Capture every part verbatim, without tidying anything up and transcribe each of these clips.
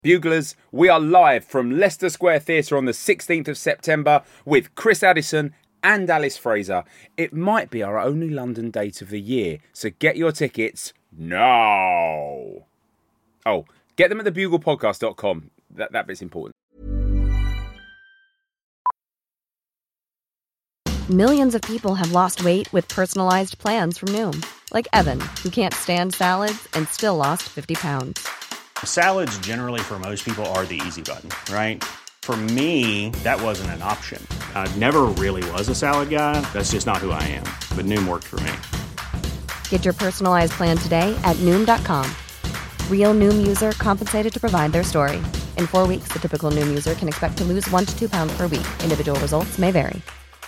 Buglers, we are live from Leicester Square Theatre on the sixteenth of September with Chris Addison and Alice Fraser. It might be our only London date of the year, so get your tickets now. Oh, get them at the bugle podcast dot com. That, that bit's important. Millions of people have lost weight with personalized plans from Noom. Like Evan, who can't stand salads and still lost fifty pounds. Salads generally for most people are the easy button, right? For me, that wasn't an option. I never really was a salad guy. That's just not who I am. But Noom worked for me. Get your personalized plan today at Noom dot com. Real Noom user compensated to provide their story. In four weeks, the typical Noom user can expect to lose one to two pounds per week. Individual results may vary.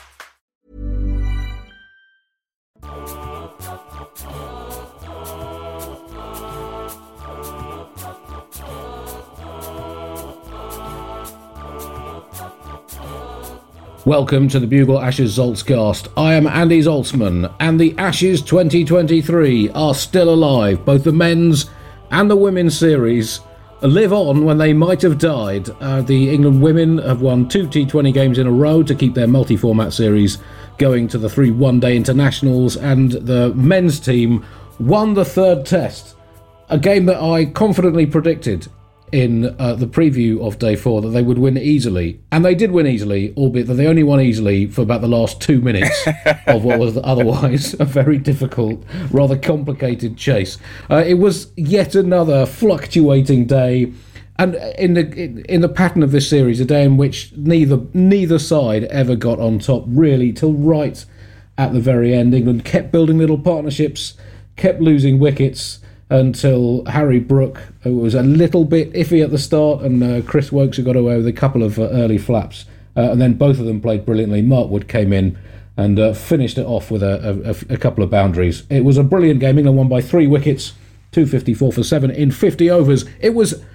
Welcome to the Bugle Ashes Zoltzcast. I am Andy Zoltzman, and the Ashes twenty twenty-three are still alive. Both the men's and the women's series live on when they might have died. Uh, the England women have won two T twenty games in a row to keep their multi-format series going to the three one-day internationals, and the men's team won the third test, a game that I confidently predicted in uh, the preview of day four that they would win easily, and they did win easily, albeit that they only won easily for about the last two minutes of what was otherwise a very difficult, rather complicated chase. Uh, it was yet another fluctuating day, and in the in the pattern of this series, a day in which neither neither side ever got on top really till right at the very end. England kept building little partnerships, kept losing wickets, until Harry Brook, who was a little bit iffy at the start, and uh, Chris Woakes, who got away with a couple of uh, early flaps. Uh, and then both of them played brilliantly. Mark Wood came in and uh, finished it off with a, a, a couple of boundaries. It was a brilliant game. England won by three wickets, two fifty-four for seven in fifty overs. It was,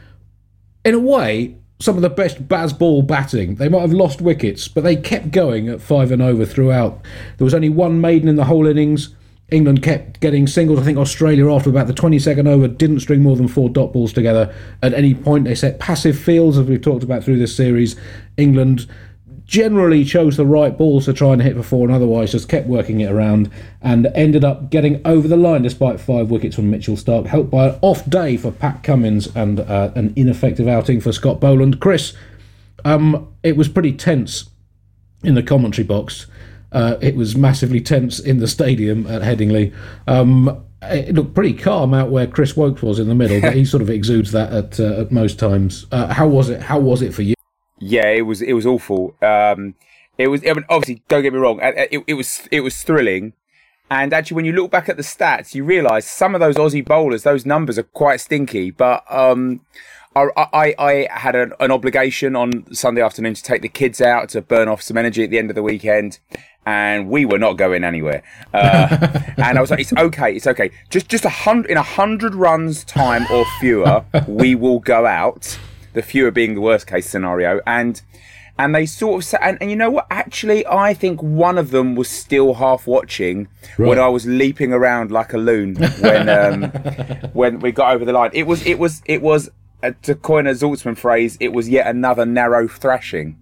in a way, some of the best Baz Ball batting. They might have lost wickets, but they kept going at five and over throughout. There was only one maiden in the whole innings. England kept getting singles. I think Australia, after about the twenty-second over, didn't string more than four dot balls together at any point. They set passive fields, as we've talked about through this series. England generally chose the right balls to try and hit for four, and otherwise just kept working it around, and ended up getting over the line despite five wickets from Mitchell Starc, helped by an off day for Pat Cummins and uh, an ineffective outing for Scott Boland. Chris, um, it was pretty tense in the commentary box. Uh, it was massively tense in the stadium at Headingley. Um, it looked pretty calm out where Chris Woakes was in the middle, but he sort of exudes that at uh, at most times. Uh, how was it? How was it for you? Yeah, it was. It was awful. Um, it was. I mean, obviously, don't get me wrong. It, it was. It was thrilling. And actually, when you look back at the stats, you realise some of those Aussie bowlers, those numbers are quite stinky. But um, I, I, I had an, an obligation on Sunday afternoon to take the kids out to burn off some energy at the end of the weekend. And we were not going anywhere. Uh, and I was like, it's okay, it's okay. Just just a hundred in a hundred runs time or fewer, we will go out. The fewer being the worst case scenario. And and they sort of said, and, and you know what? Actually, I think one of them was still half watching right. when I was leaping around like a loon when um, when we got over the line. It was it was it was uh, to coin a Zoltzman phrase, it was yet another narrow thrashing.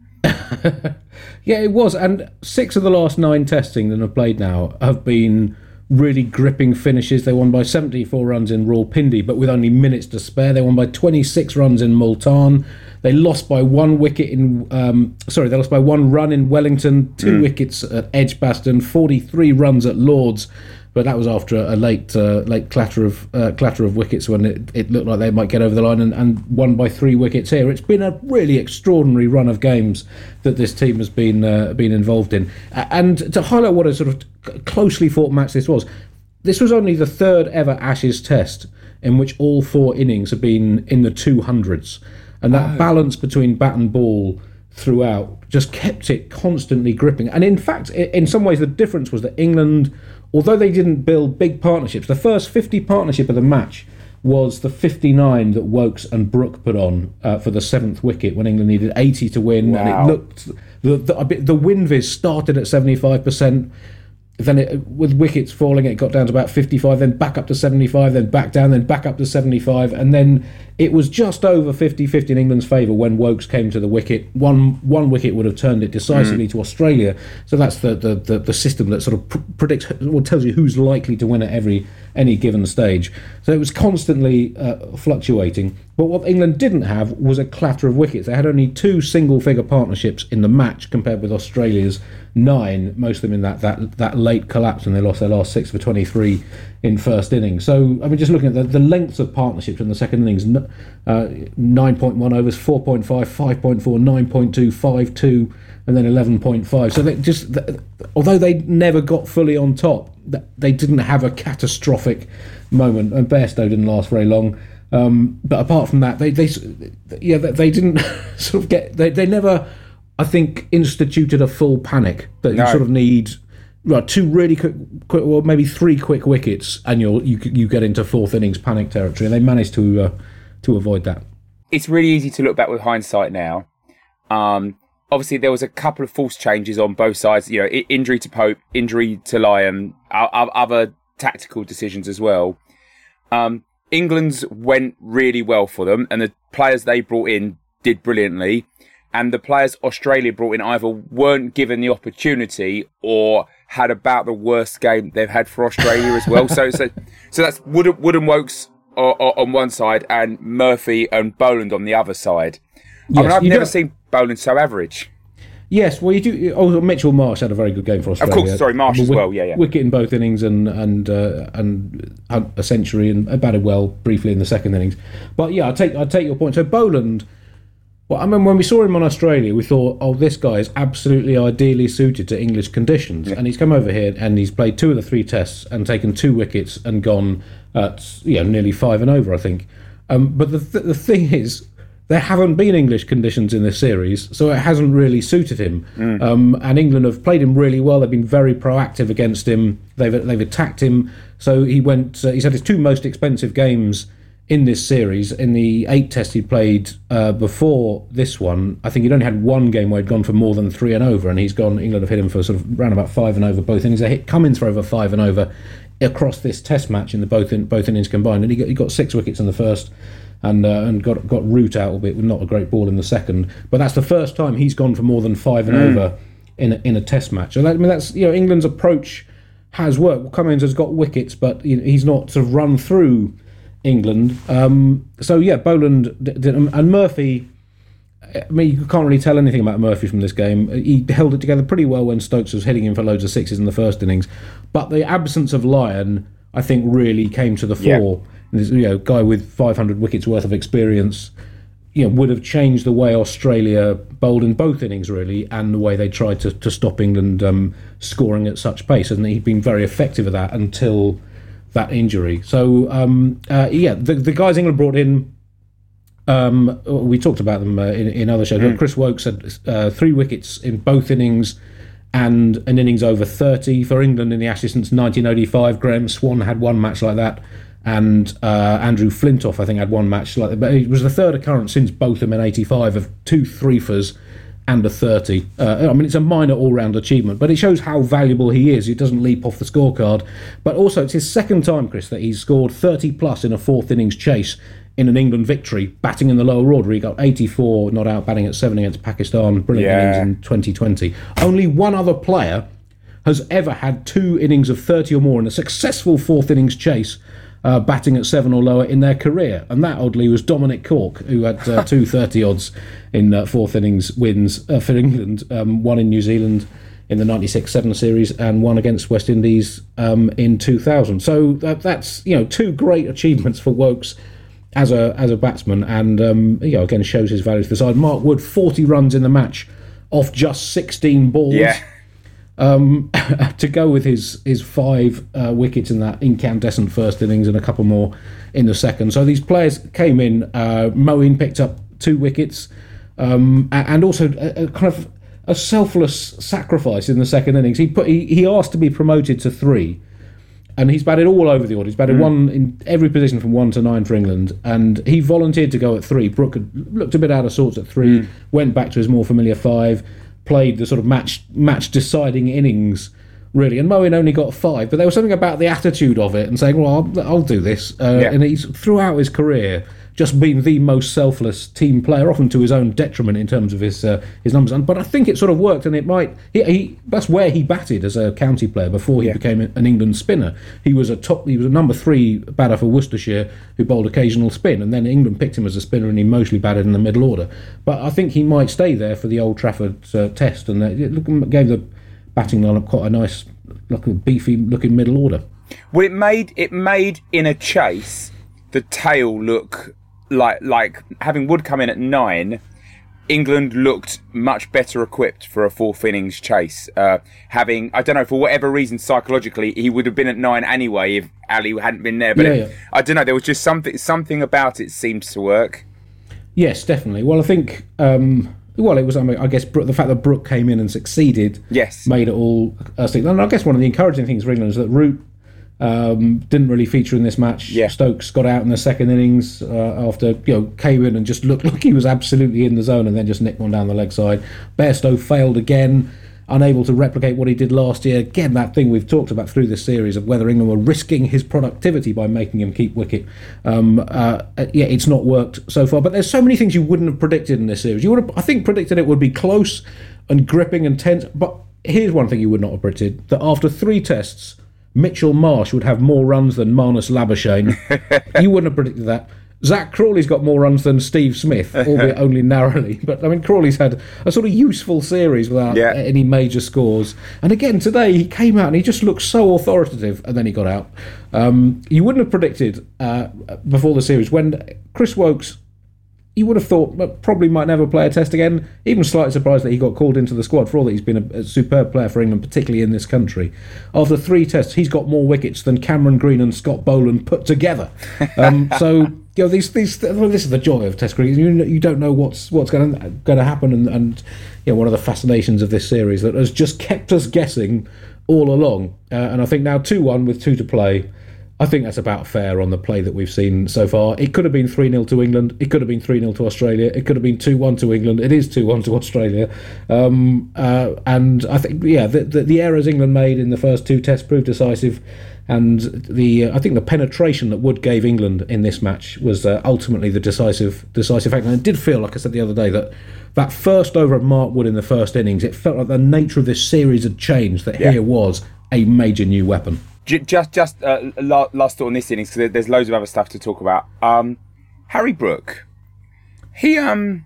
Yeah, it was, and six of the last nine tests England have played now have been really gripping finishes. They won by seventy-four runs in Rawalpindi, but with only minutes to spare. They won by twenty-six runs in Multan. They lost by one wicket in, um, sorry, they lost by one run in Wellington, two mm. wickets at Edgbaston, forty-three runs at Lords. But that was after a late uh, late clatter of uh, clatter of wickets when it, it looked like they might get over the line, and, and won by three wickets here. It's been a really extraordinary run of games that this team has been uh, been involved in. And to highlight what a sort of closely fought match this was, this was only the third ever Ashes test in which all four innings have been in the two hundreds. And that oh. balance between bat and ball throughout just kept it constantly gripping. And in fact, in some ways, the difference was that England, although they didn't build big partnerships, the first fifty partnership of the match was the fifty-nine that Woakes and Brook put on uh, for the seventh wicket when England needed eighty to win. Wow. And it looked, the, the, the win vis started at seventy-five percent. then it, with wickets falling, it got down to about fifty-five, then back up to seventy-five, then back down, then back up to seventy-five, and then it was just over fifty-fifty in England's favour when Woakes came to the wicket. One one wicket would have turned it decisively mm. to Australia. So that's the, the, the, the system that sort of pr- predicts or tells you who's likely to win at every any given stage. So it was constantly uh, fluctuating. But what England didn't have was a clatter of wickets. They had only two single-figure partnerships in the match compared with Australia's nine, most of them in that, that, that late collapse when they lost their last six for twenty-three in first innings. So, I mean, just looking at the, the lengths of partnerships in the second innings, uh, nine point one overs, four point five, five point four, nine point two, five point two, and then eleven point five. So they just, although they never got fully on top, they didn't have a catastrophic moment, and Bairstow didn't last very long. Um, but apart from that, they, they yeah, they didn't sort of get, they, they never, I think, instituted a full panic that no. you sort of need right, two really quick, quick, or maybe three quick wickets, and you'll, you you get into fourth innings panic territory, and they managed to uh, to avoid that. It's really easy to look back with hindsight now. Um, obviously, there was a couple of false changes on both sides. You know, injury to Pope, injury to Lyon, other tactical decisions as well. Um, England's went really well for them, and the players they brought in did brilliantly. And the players Australia brought in either weren't given the opportunity or had about the worst game they've had for Australia as well. So, so, so that's Wood, Wood and Woakes on one side, and Murphy and Boland on the other side. Yes, I mean, I've never don't... seen Boland so average. Yes, well, you do. Oh, Mitchell Marsh had a very good game for Australia. Of course, sorry, Marsh as well. Yeah, yeah. Wicket in both innings and and uh, and a century, and batted well briefly in the second innings. But yeah, I take I take your point. So Boland, well, I mean, when we saw him on Australia, we thought, oh, this guy is absolutely ideally suited to English conditions, yeah. and he's come over here and he's played two of the three tests and taken two wickets and gone at you know nearly five and over, I think. Um, but the th- the thing is, there haven't been English conditions in this series, so it hasn't really suited him. Mm. Um, and England have played him really well. They've been very proactive against him. They've they've attacked him. So he went. Uh, he's had his two most expensive games in this series. In the eight tests he played uh, before this one, I think he'd only had one game where he'd gone for more than three and over, and he's gone. England have hit him for sort of round about five and over both innings. They hit Cummins for over five and over across this Test match in the both in, both innings combined, and he got, he got six wickets in the first. And uh, and got got Root out a bit with not a great ball in the second, but that's the first time he's gone for more than five and mm. over in a, in a Test match. So that, I mean, that's you know England's approach has worked. Well, Cummins has got wickets, but you know, he's not sort of run through England. Um, so yeah, Boland did, and Murphy. I mean, you can't really tell anything about Murphy from this game. He held it together pretty well when Stokes was hitting him for loads of sixes in the first innings, but the absence of Lyon, I think, really came to the fore. Yeah. This, you know, guy with five hundred wickets worth of experience, you know, would have changed the way Australia bowled in both innings, really, and the way they tried to, to stop England um, scoring at such pace. And he'd been very effective at that until that injury. So, um, uh, yeah, the, the guys England brought in, um, we talked about them uh, in, in other shows. Mm. Chris Woakes had uh, three wickets in both innings and an innings over thirty for England in the Ashes since nineteen eighty-five. Graham Swan had one match like that. And uh, Andrew Flintoff, I think, had one match like that. But it was the third occurrence since Botham in eighty-five of two threefers and a thirty. Uh, I mean, it's a minor all-round achievement, but it shows how valuable he is. He doesn't leap off the scorecard. But also, it's his second time, Chris, that he's scored thirty-plus in a fourth innings chase in an England victory, batting in the lower order. He got eighty-four, not out, batting at seven against Pakistan. Brilliant yeah. innings in twenty twenty. Only one other player has ever had two innings of thirty or more in a successful fourth innings chase, Uh, batting at seven or lower in their career, and that oddly was Dominic Cork, who had uh, two thirty odds in uh, fourth innings wins uh, for England, um, one in New Zealand in the ninety-six seven series and one against West Indies um, in two thousand. So that, that's you know two great achievements for Woakes as a as a batsman, and um, you know again shows his value to the side. Mark Wood, forty runs in the match off just sixteen balls. Yeah. Um, to go with his his five uh, wickets in that incandescent first innings and a couple more in the second. So these players came in. Uh, Moeen picked up two wickets, um, and also a, a kind of a selfless sacrifice in the second innings. He put he, he asked to be promoted to three, and he's batted all over the order. He's batted mm. one in every position from one to nine for England, and he volunteered to go at three. Brooke had looked a bit out of sorts at three, mm. went back to his more familiar five. Played the sort of match match deciding innings really. And Moeen only got five, but there was something about the attitude of it and saying, well, I'll, I'll do this. Uh, yeah. And he's, throughout his career, just been the most selfless team player, often to his own detriment in terms of his uh, his numbers. But I think it sort of worked, and it might. He, he that's where he batted as a county player before he yeah. became an England spinner. He was a top. He was a number three batter for Worcestershire who bowled occasional spin, and then England picked him as a spinner, and he mostly batted in the middle order. But I think he might stay there for the Old Trafford uh, test, and it gave the batting lineup quite a nice, like a beefy looking middle order. Well, it made it made in a chase the tail look. Like like having Wood come in at nine, England looked much better equipped for a fourth innings chase. Uh, having, I don't know, for whatever reason psychologically, he would have been at nine anyway if Ali hadn't been there. But yeah, it, yeah. I don't know, there was just something something about it seemed to work. Yes, definitely. Well, I think, um, well, it was, I, mean, I guess, the fact that Brooke came in and succeeded yes. made it all. Uh, and I guess one of the encouraging things for England is that Root Um, didn't really feature in this match. Yeah. Stokes got out in the second innings uh, after you know came in and just looked like he was absolutely in the zone, and then just nicked one down the leg side. Bairstow failed again, unable to replicate what he did last year. Again, that thing we've talked about through this series of whether England were risking his productivity by making him keep wicket. Um, uh, yeah, it's not worked so far. But there's so many things you wouldn't have predicted in this series. You would have, I think, predicted it would be close and gripping and tense. But here's one thing you would not have predicted: that after three tests, Mitchell Marsh would have more runs than Marnus Labuschagne. You wouldn't have predicted that. Zach Crawley's got more runs than Steve Smith, albeit only narrowly. But, I mean, Crawley's had a sort of useful series without yeah. any major scores. And again, today he came out and he just looked so authoritative, and then he got out. Um, you wouldn't have predicted uh, before the series when Chris Woakes, you would have thought probably might never play a test again. Even slightly surprised that he got called into the squad, for all that he's been a, a superb player for England, particularly in this country. After three tests, he's got more wickets than Cameron Green and Scott Boland put together. Um, so, you know, these these well, this is the joy of Test cricket. You you don't know what's what's going to going to happen, and, and you know, one of the fascinations of this series that has just kept us guessing all along. Uh, and I think now two one with two to play. I think that's about fair on the play that we've seen so far. It could have been three nil to England. It could have been three nil to Australia. It could have been two one to England. It is two one to Australia. Um, uh, and I think, yeah, the, the, the errors England made in the first two tests proved decisive. And the uh, I think the penetration that Wood gave England in this match was uh, ultimately the decisive decisive factor. And it did feel, like I said the other day, that that first over of Mark Wood in the first innings, it felt like the nature of this series had changed, that yeah. here was a major new weapon. Just, just uh, last thought on this innings, because there's loads of other stuff to talk about. Um, Harry Brook, he um,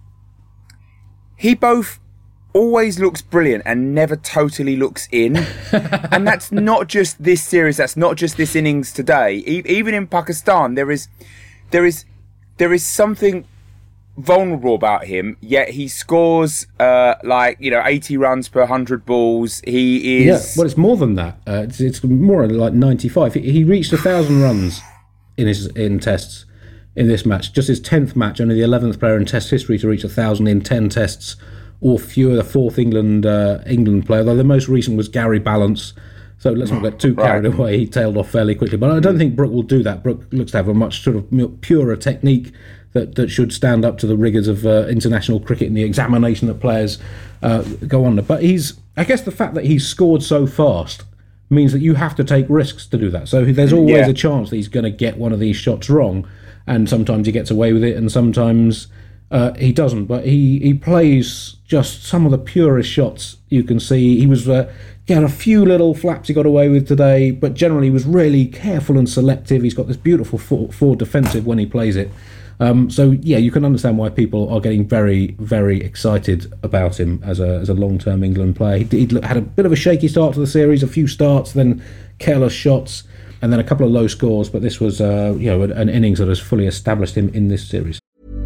he both always looks brilliant and never totally looks in, and that's not just this series. That's not just this innings today. E- even in Pakistan, there is, there is, there is something vulnerable about him, yet he scores uh, like, you know, eighty runs per one hundred balls. He is... Yeah, well, it's more than that. Uh, it's, it's more like ninety-five. He, he reached one thousand runs in his in tests in this match. Just his tenth match, only the eleventh player in Test history to reach one thousand in ten tests or fewer, the fourth England uh, England player, though the most recent was Gary Balance. So let's not get too carried right. away. He tailed off fairly quickly. But I don't think Brooke will do that. Brooke looks to have a much sort of purer technique that, that should stand up to the rigours of uh, international cricket and the examination that players uh, go on. But he's, I guess the fact that he's scored so fast means that you have to take risks to do that. So there's always yeah. a chance that he's going to get one of these shots wrong. And sometimes he gets away with it and sometimes uh, he doesn't. But he, he plays just some of the purest shots you can see. He was... Uh, He had a few little flaps he got away with today, but generally he was really careful and selective. He's got this beautiful forward defensive when he plays it. Um, so, yeah, you can understand why people are getting very, very excited about him as a as a long-term England player. He he'd had a bit of a shaky start to the series, a few starts, then careless shots, and then a couple of low scores. But this was, uh, you know, an innings that has fully established him in this series.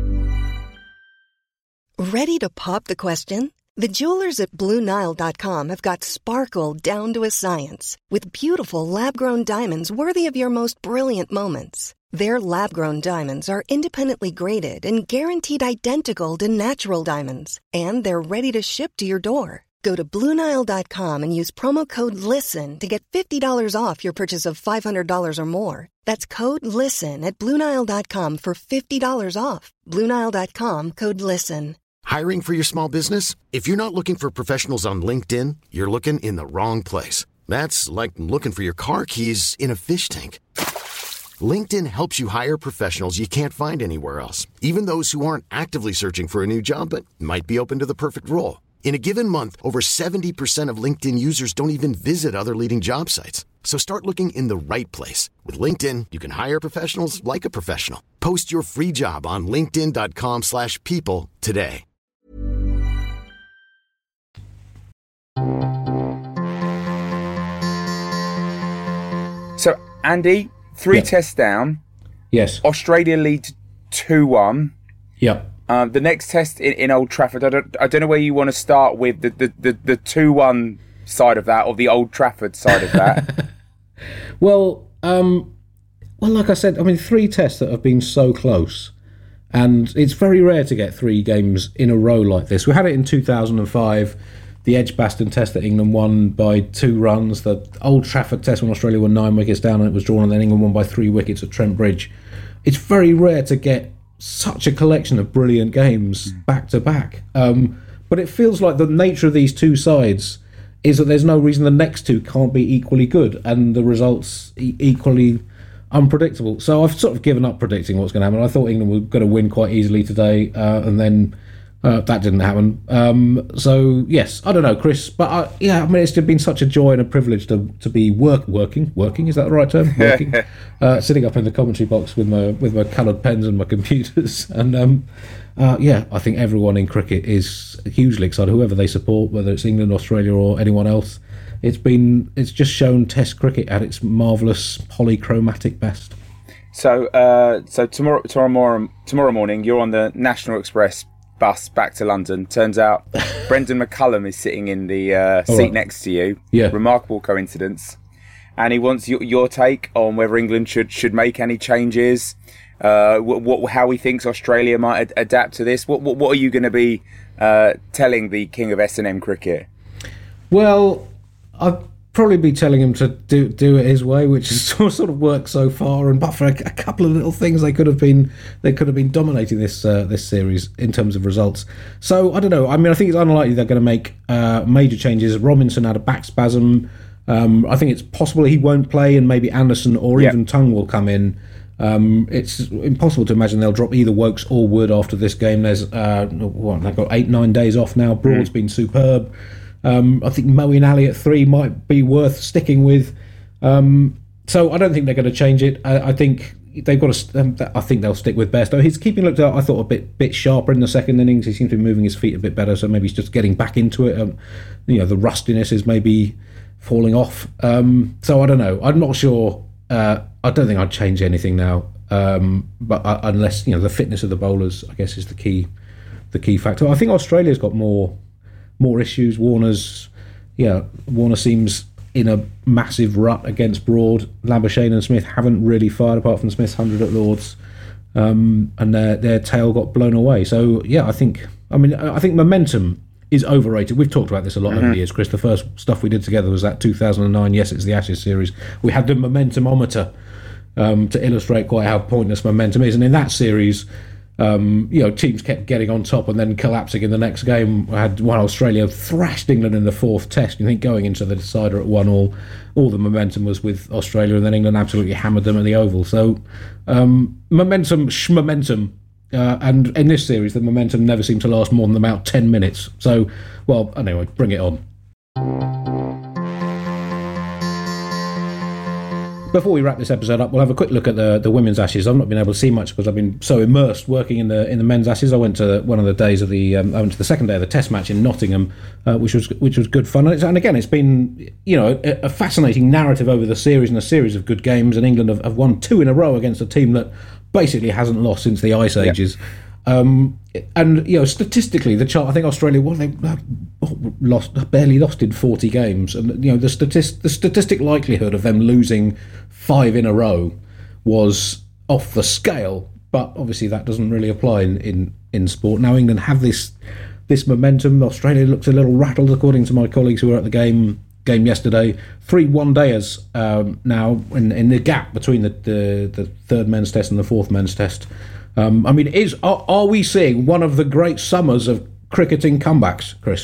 Ready to pop the question? The jewelers at Blue Nile dot com have got sparkle down to a science with beautiful lab-grown diamonds worthy of your most brilliant moments. Their lab-grown diamonds are independently graded and guaranteed identical to natural diamonds, and they're ready to ship to your door. Go to Blue Nile dot com and use promo code LISTEN to get fifty dollars off your purchase of five hundred dollars or more. That's code LISTEN at Blue Nile dot com for fifty dollars off. Blue Nile dot com, code LISTEN. Hiring for your small business? If you're not looking for professionals on LinkedIn, you're looking in the wrong place. That's like looking for your car keys in a fish tank. LinkedIn helps you hire professionals you can't find anywhere else, even those who aren't actively searching for a new job but might be open to the perfect role. In a given month, over seventy percent of LinkedIn users don't even visit other leading job sites. So start looking in the right place. With LinkedIn, you can hire professionals like a professional. Post your free job on linkedin.com slash people today. So, Andy, three Yeah. tests down. Yes. Australia lead two one. Yep. Um, the next test in, in Old Trafford, I don't, I don't know where you want to start with, the, the, the, the two one side of that or the Old Trafford side of that. Well, um, well, like I said, I mean, three tests that have been so close, and it's very rare to get three games in a row like this. We had it in two thousand five, the Edgbaston test that England won by two runs, the Old Trafford test when Australia were nine wickets down and it was drawn, and then England won by three wickets at Trent Bridge. It's very rare to get such a collection of brilliant games back to back. Um, but it feels like the nature of these two sides is that there's no reason the next two can't be equally good and the results e- equally unpredictable. So I've sort of given up predicting what's going to happen. I thought England were going to win quite easily today, uh, and then uh, that didn't happen. Um, so yes, I don't know, Chris, but I, yeah, I mean, it's been such a joy and a privilege to to be work working working. Is that the right term? Working, uh, sitting up in the commentary box with my with my coloured pens and my computers, and um, uh, yeah, I think everyone in cricket is hugely excited. Whoever they support, whether it's England, Australia, or anyone else. It's been it's just shown Test cricket at its marvellous polychromatic best. So, uh, so tomorrow, tomorrow morning, tomorrow morning, you're on the National Express bus back to London. Turns out Brendan McCullum is sitting in the uh, seat right. next to you. Yeah, remarkable coincidence. And he wants your, your take on whether England should should make any changes. Uh, what, what how he thinks Australia might ad- adapt to this. What what, what are you going to be uh, telling the king of S and M cricket? Well, I'd probably be telling him to do do it his way, which has sort of worked so far. And but for a, a couple of little things, they could have been they could have been dominating this uh, this series in terms of results. So I don't know. I mean, I think it's unlikely they're going to make uh, major changes. Robinson had a back spasm. Um, I think it's possible he won't play, and maybe Anderson or yep. even Tongue will come in. Um, it's impossible to imagine they'll drop either Wokes or Wood after this game. There's uh, what they've got eight nine days off now. Broad's mm. been superb. Um, I think Moeen Ali at three might be worth sticking with. Um, so I don't think they're going to change it. I, I think they've got to. Um, I think they'll stick with Bairstow. His keeping looked, I thought, a bit bit sharper in the second innings. He seemed to be moving his feet a bit better. So maybe he's just getting back into it. Um, you know, the rustiness is maybe falling off. Um, so I don't know. I'm not sure. Uh, I don't think I'd change anything now. Um, but uh, unless you know the fitness of the bowlers, I guess is the key. The key factor. I think Australia's got more. More issues. Warner's, yeah, Warner seems in a massive rut against Broad. Labuschagne and Smith haven't really fired apart from Smith's one hundred at Lords, um, and their their tail got blown away. So yeah, I think I mean I think momentum is overrated. We've talked about this a lot mm-hmm. over the years, Chris. The first stuff we did together was that two thousand nine. Yes, it's the Ashes series. We had the momentumometer um, to illustrate quite how pointless momentum is, and in that series. Um, you know, teams kept getting on top and then collapsing in the next game. I had one Australia thrashed England in the fourth test. You think going into the decider at one all, all the momentum was with Australia, and then England absolutely hammered them at the Oval. So um, momentum, sh-momentum. Uh, and in this series, the momentum never seemed to last more than about ten minutes. So, well, anyway, bring it on. Before we wrap this episode up, we'll have a quick look at the, the women's Ashes. I've not been able to see much because I've been so immersed working in the in the men's Ashes. I went to one of the days of the um, I went to the second day of the Test match in Nottingham, uh, which was which was good fun. And, it's, and again, it's been you know a, a fascinating narrative over the series and a series of good games. And England have, have won two in a row against a team that basically hasn't lost since the Ice Ages. Yeah. Um, and you know, statistically, the chart. I think Australia, well, they lost barely lost in forty games, and you know, the statist, the statistic likelihood of them losing five in a row was off the scale. But obviously, that doesn't really apply in, in, in sport. Now England have this this momentum. Australia looks a little rattled, according to my colleagues who were at the game game yesterday. Three one-dayers um, now in, in the gap between the, the the third men's test and the fourth men's test. Um, I mean, is are, are we seeing one of the great summers of cricketing comebacks, Chris?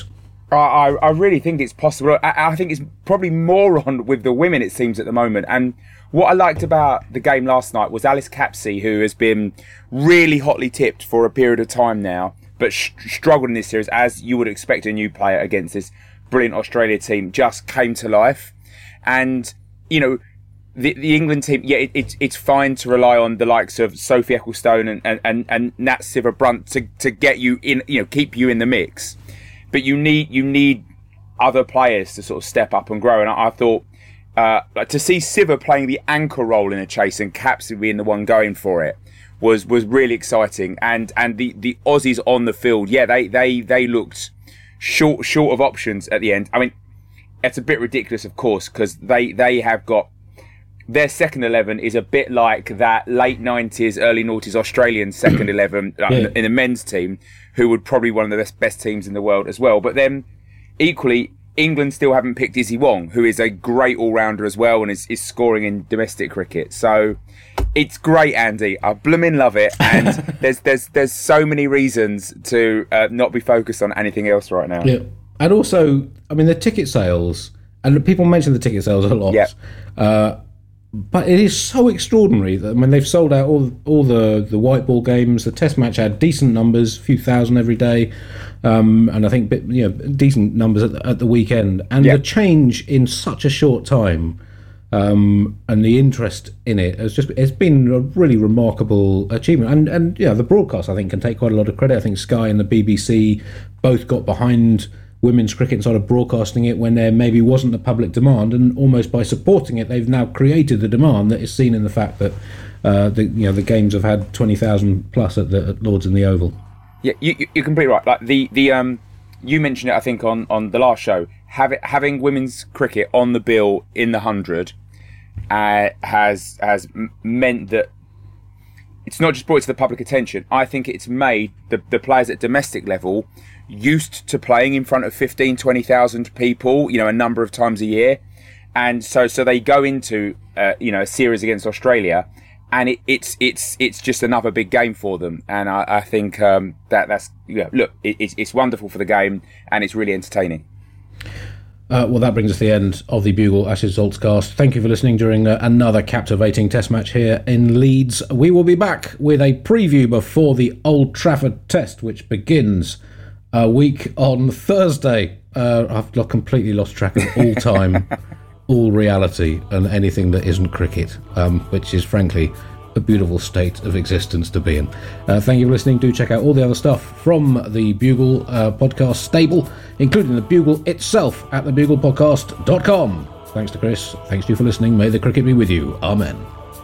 I, I, I really think it's possible. I, I think it's probably more on with the women, it seems, at the moment. And what I liked about the game last night was Alice Capsey, who has been really hotly tipped for a period of time now, but sh- struggled in this series, as you would expect a new player against this brilliant Australia team, just came to life. And, you know, the the England team, yeah, it, it, it's fine to rely on the likes of Sophie Ecclestone and, and, and, and Nat Sciver-Brunt to, to get you in, you know, keep you in the mix. But you need you need other players to sort of step up and grow. And I, I thought uh, like to see Sciver playing the anchor role in a chase and Capsey being the one going for it was was really exciting. And and the, the Aussies on the field, yeah, they they they looked short short of options at the end. I mean, it's a bit ridiculous, of course, because they they have got their second eleven is a bit like that late nineties, early noughties Australian second eleven uh, yeah. in the men's team, who would probably one of the best, best teams in the world as well. But then, equally, England still haven't picked Izzy Wong, who is a great all-rounder as well and is, is scoring in domestic cricket. So it's great, Andy. I blooming love it. And there's there's there's so many reasons to uh, not be focused on anything else right now. Yeah, and also, I mean, the ticket sales, and people mention the ticket sales a lot. Yeah. Uh, But it is so extraordinary that, I mean, they've sold out all all the, the white ball games. The Test match had decent numbers, a few thousand every day, um, and I think you know decent numbers at the, at the weekend. And yeah. the change in such a short time, um, and the interest in it has just it's been a really remarkable achievement. And and yeah, the broadcast I think can take quite a lot of credit. I think Sky and the B B C both got behind women's cricket and started broadcasting it when there maybe wasn't the public demand, and almost by supporting it, they've now created the demand that is seen in the fact that uh, the you know the games have had twenty thousand plus at the at Lords and the Oval. Yeah, you, you're completely right. Like the the um, you mentioned it, I think on, on the last show. Have it, having women's cricket on the bill in the hundred uh, has has meant that it's not just brought it to the public attention. I think it's made the the players at domestic level used to playing in front of fifteen, twenty thousand people, you know, a number of times a year. And so so they go into, uh, you know, a series against Australia, and it, it's it's it's just another big game for them. And I, I think um, that that's, you know, look, it, it's, it's wonderful for the game, and it's really entertaining. Uh, well, that brings us to the end of the Bugle Ashes Zoltzcast. Thank you for listening during uh, another captivating Test match here in Leeds. We will be back with a preview before the Old Trafford Test, which begins a week on Thursday. Uh, I've completely lost track of all time, all reality, and anything that isn't cricket, um, which is frankly a beautiful state of existence to be in. Uh, thank you for listening. Do check out all the other stuff from the Bugle uh, podcast stable, including the Bugle itself at the bugle podcast dot com. Thanks to Chris. Thanks to you for listening. May the cricket be with you. Amen.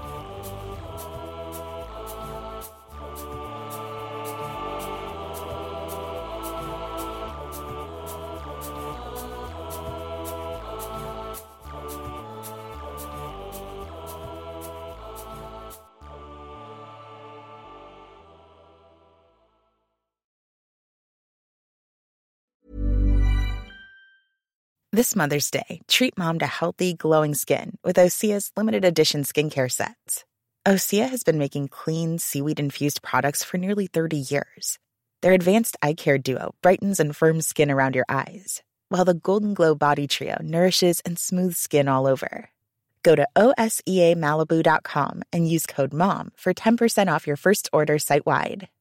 This Mother's Day, treat mom to healthy, glowing skin with Osea's limited edition skincare sets. Osea has been making clean, seaweed-infused products for nearly thirty years. Their advanced eye care duo brightens and firms skin around your eyes, while the Golden Glow Body Trio nourishes and smooths skin all over. Go to O S E A Malibu dot com and use code MOM for ten percent off your first order site-wide.